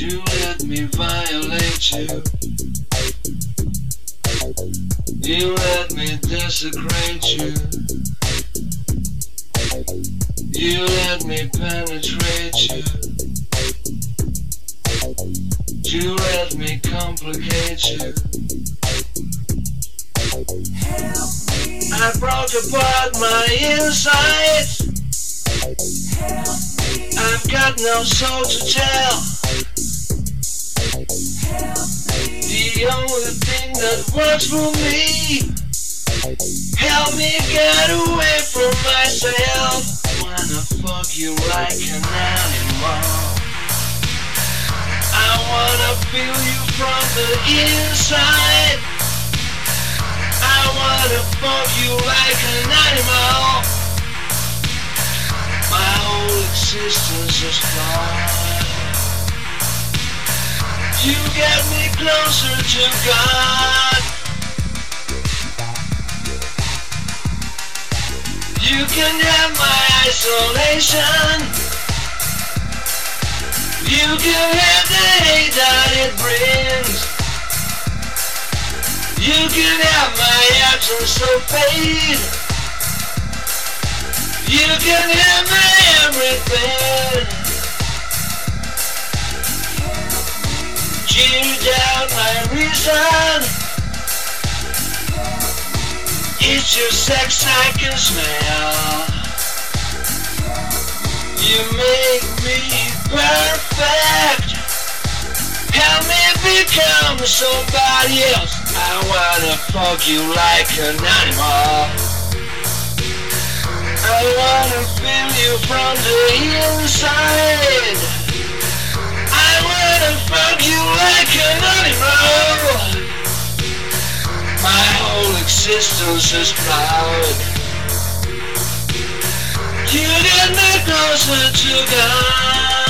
You let me violate you. You let me desecrate you. You let me penetrate you. You let me complicate you. I broke apart my insides. I've got no soul to tell. The only thing that works for me. Help me get away from myself. Wanna fuck you like an animal. I wanna feel you from the inside. I wanna fuck you like an animal. My whole existence is flawed. You get me closer to God. You can have my isolation. You can have the hate that it brings. You can have my absence so fade. You can have my everything. You doubt my reason. It's your sex I can smell. You make me perfect. Help me become somebody else. I wanna fuck you like an animal. I wanna feel you from the inside. I wanna fuck you like an animal. My whole existence is proud. You get me closer to God.